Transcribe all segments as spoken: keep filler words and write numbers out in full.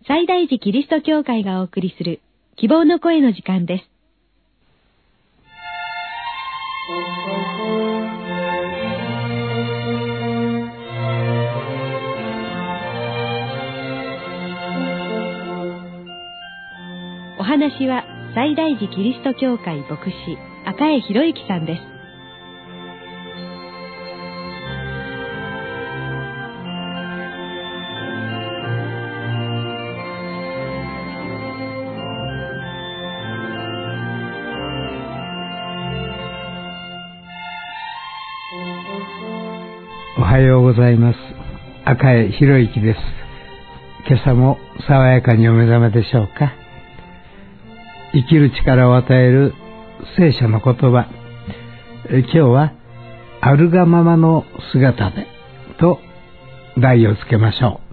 西大寺キリスト教会がお送りする希望の声の時間です。お話は西大寺キリスト教会牧師赤江博之さんです。 おはようございます。赤江博之です。今朝も爽やかにお目覚めでしょうか。生きる力を与える聖書の言葉、今日はあるがままの姿でと題をつけましょ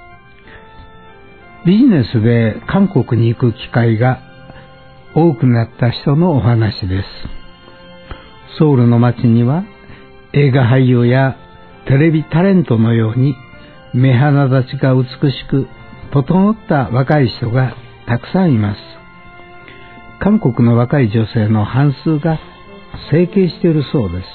う。ビジネスで韓国に行く機会が多くなった人のお話です。ソウルの街には映画俳優やテレビタレントのように目鼻立ちが美しく整った若い人がたくさんいます。韓国の若い女性の半数が整形しているそうです。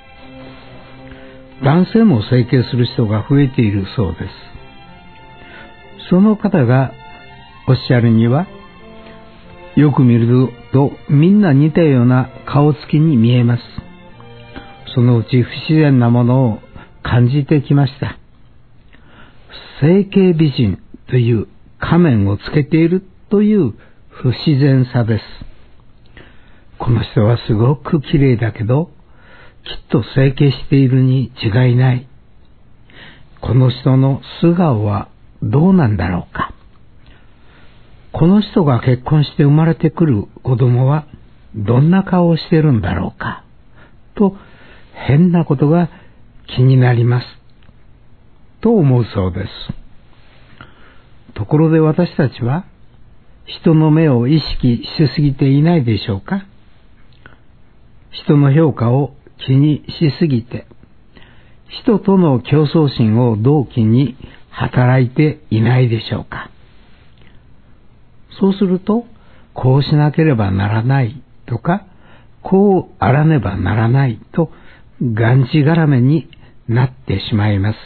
男性も整形する人が増えているそうです。その方がおっしゃるには、よく見るとみんな似たような顔つきに見えます。そのうち不自然なものを感じてきました。整形美人という仮面をつけているという不自然さです。この人はすごく綺麗だけど、きっと整形しているに違いない。この人の素顔はどうなんだろうか。この人が結婚して生まれてくる子供はどんな顔をしているんだろうか。と、変なことが気になります。と思うそうです。ところで私たちは人の目を意識しすぎていないでしょうか。人の評価を気にしすぎて、人との競争心を動機に働いていないでしょうか。そうすると、こうしなければならないとか、こうあらねばならないと、がんじがらめになってしまいます。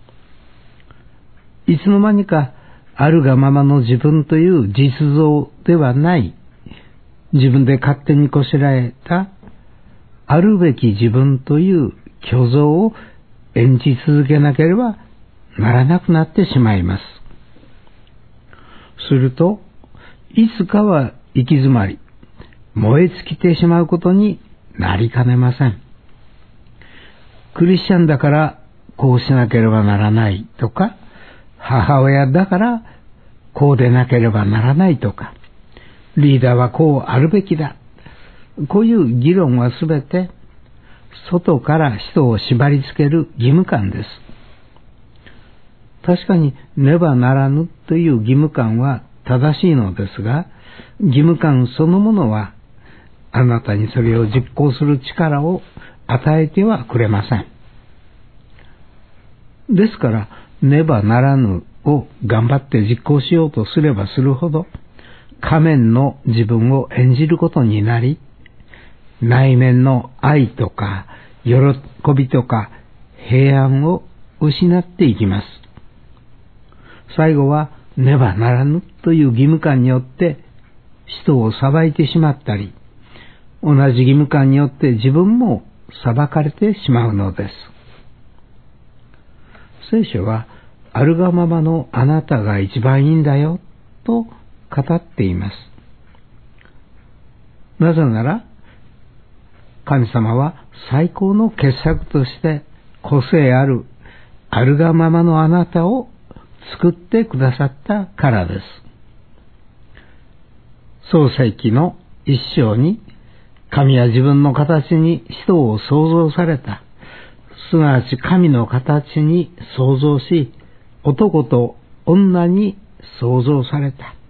いつの間にかあるがままの自分という実像ではない、自分で勝手にこしらえたあるべき自分という虚像を演じ続けなければならなくなってしまいます。すると、いつかは行き詰まり、燃え尽きてしまうことになりかねません。クリスチャンだからこうしなければならないとか、母親だからこうでなければならないとか、リーダーはこうあるべきだ。こういう議論はすべて外から人を縛り付ける義務感です。確かにねばならぬという義務感は正しいのですが、義務感そのものはあなたにそれを実行する力を与えてはくれません。ですから、ねばならぬを頑張って実行しようとすればするほど、仮面の自分を演じることになり、内面の愛とか喜びとか平安を失っていきます。最後はねばならぬという義務感によって人を裁いてしまったり、同じ義務感によって自分も裁かれてしまうのです。聖書はあるがままのあなたが一番いいんだよと語っています。なぜなら神様は最高の傑作として個性あるあるがままのあなたを作ってくださったからです。創世記の一章に、神は自分の形に人を創造された。すなわち神の形に創造し、男と女に創造された。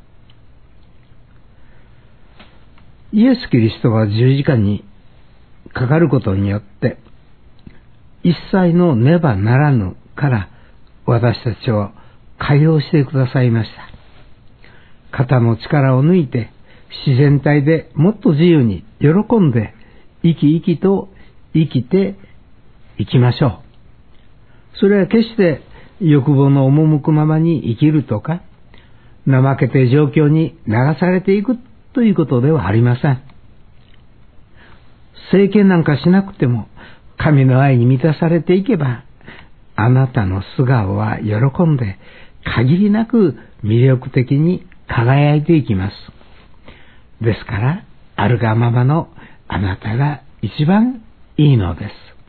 イエス・キリストが十字架にかかることによって、一切のねばならぬから私たちを解放してくださいました。 肩の力を抜いて自然体でもっと自由に喜んで生き生きと生きていきましょう。それは決して欲望の赴くままに生きるとか、怠けて状況に流されていくということではありません。政権なんかしなくても神の愛に満たされていけば、あなたの素顔は喜んで限りなく魅力的に輝いていきます。ですからあるがままのあなたが一番いいのです。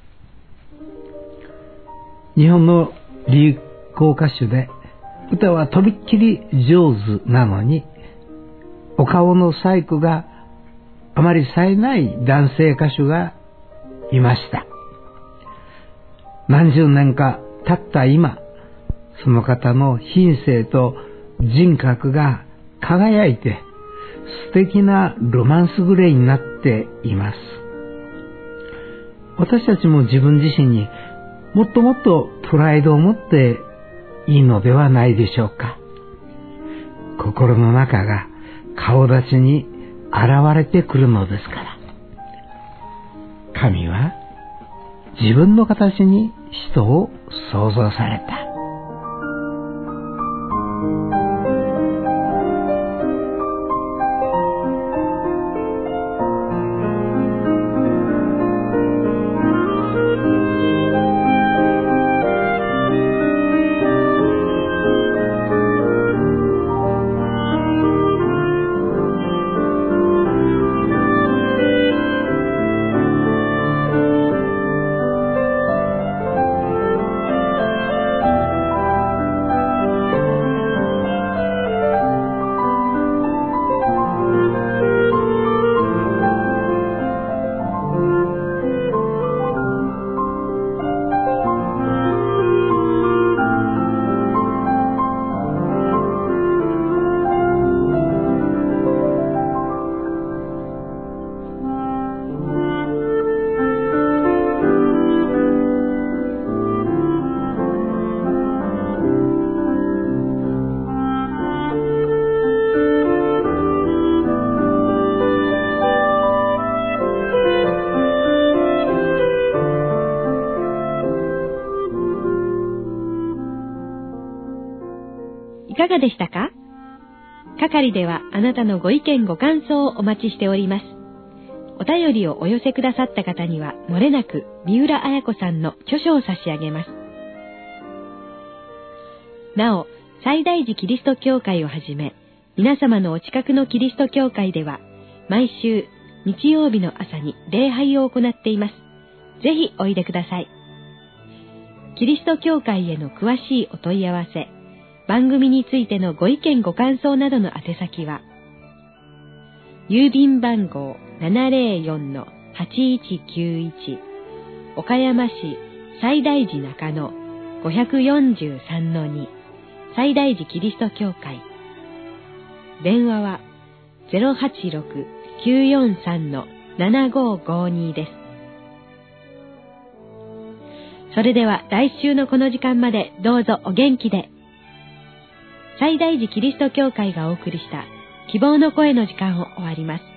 日本の流行歌手で歌はとびっきり上手なのにお顔の細工があまり冴えない男性歌手がいました。何十年か経った今、その方の品性と人格が輝いて素敵なロマンスグレーになっています。私たちも自分自身にもっともっとプライドを持っていいのではないでしょうか。心の中が顔立ちに現れてくるのですから。神は自分の形に人を創造された。 いかがでしたか？係ではあなたのご意見ご感想をお待ちしております。お便りをお寄せくださった方にはもれなく三浦綾子さんの著書を差し上げます。なお、西大寺キリスト教会をはじめ、皆様のお近くのキリスト教会では、毎週日曜日の朝に礼拝を行っています。ぜひおいでください。キリスト教会への詳しいお問い合わせ、番組についてのご意見ご感想などの宛先は、郵便番号 ななぜろよんのはちいちきゅういち 岡山市西大寺中野 ごよんさんのに 西大寺キリスト教会。電話は ゼロはちろく きゅうよんさん ななごごに です。それでは来週のこの時間までどうぞお元気で。西大寺キリスト教会がお送りした希望の声の時間を終わります。